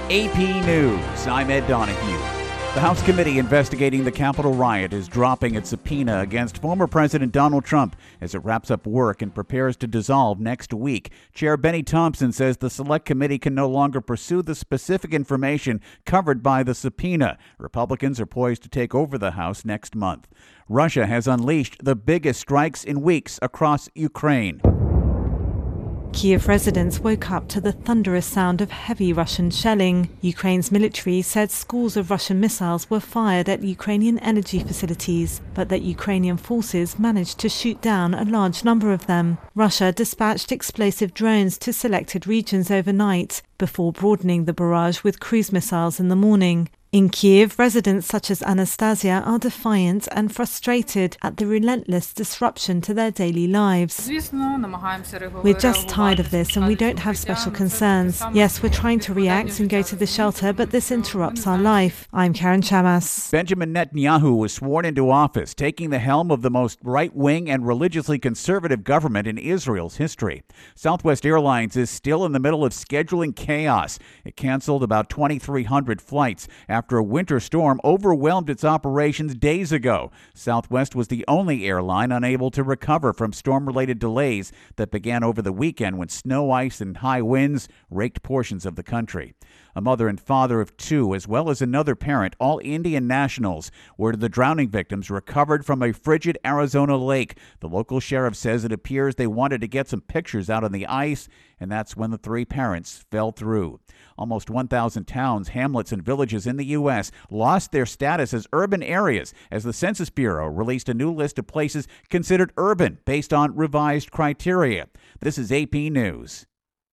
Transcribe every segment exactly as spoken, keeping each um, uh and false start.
A P News, I'm Ed Donahue. The House committee investigating the Capitol riot is dropping its subpoena against former President Donald Trump as it wraps up work and prepares to dissolve next week. Chair Benny Thompson says the select committee can no longer pursue the specific information covered by the subpoena. Republicans are poised to take over the House next month. Russia has unleashed the biggest strikes in weeks across Ukraine. Kiev residents woke up to the thunderous sound of heavy Russian shelling. Ukraine's military said scores of Russian missiles were fired at Ukrainian energy facilities, but that Ukrainian forces managed to shoot down a large number of them. Russia dispatched explosive drones to selected regions overnight, before broadening the barrage with cruise missiles in the morning. In Kiev, residents such as Anastasia are defiant and frustrated at the relentless disruption to their daily lives. We're just tired of this and we don't have special concerns. Yes, we're trying to react and go to the shelter, but this interrupts our life. I'm Karen Chamas. Benjamin Netanyahu was sworn into office, taking the helm of the most right-wing and religiously conservative government in Israel's history. Southwest Airlines is still in the middle of scheduling chaos. It canceled about twenty-three hundred flights after after a winter storm overwhelmed its operations days ago. Southwest was the only airline unable to recover from storm-related delays that began over the weekend when snow, ice, and high winds raked portions of the country. A mother and father of two, as well as another parent, all Indian nationals, were the drowning victims recovered from a frigid Arizona lake. The local sheriff says it appears they wanted to get some pictures out on the ice, and that's when the three parents fell through. Almost one thousand towns, hamlets, and villages in the U S lost their status as urban areas as the Census Bureau released a new list of places considered urban based on revised criteria. This is A P News.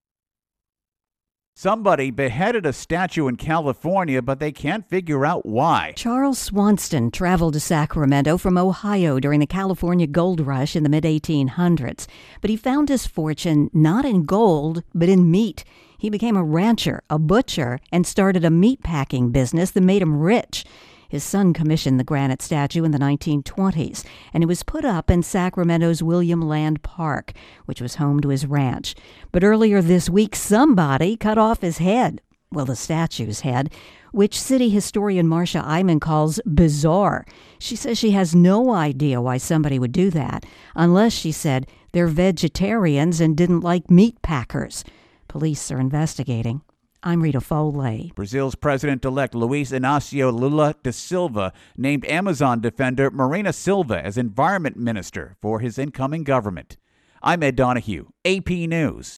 Somebody beheaded a statue in California, but they can't figure out why. Charles Swanston traveled to Sacramento from Ohio during the California gold rush in the mid eighteen hundreds. But he found his fortune not in gold, but in meat. He became a rancher, a butcher, and started a meat packing business that made him rich. His son commissioned the granite statue in the nineteen twenties, and it was put up in Sacramento's William Land Park, which was home to his ranch. But earlier this week, somebody cut off his head. Well, the statue's head, which city historian Marcia Iman calls bizarre. She says she has no idea why somebody would do that, unless, she said, they're vegetarians and didn't like meat packers. Police are investigating. I'm Rita Foley. Brazil's President-elect Luiz Inácio Lula da Silva named Amazon defender Marina Silva as environment minister for his incoming government. I'm Ed Donahue, A P News.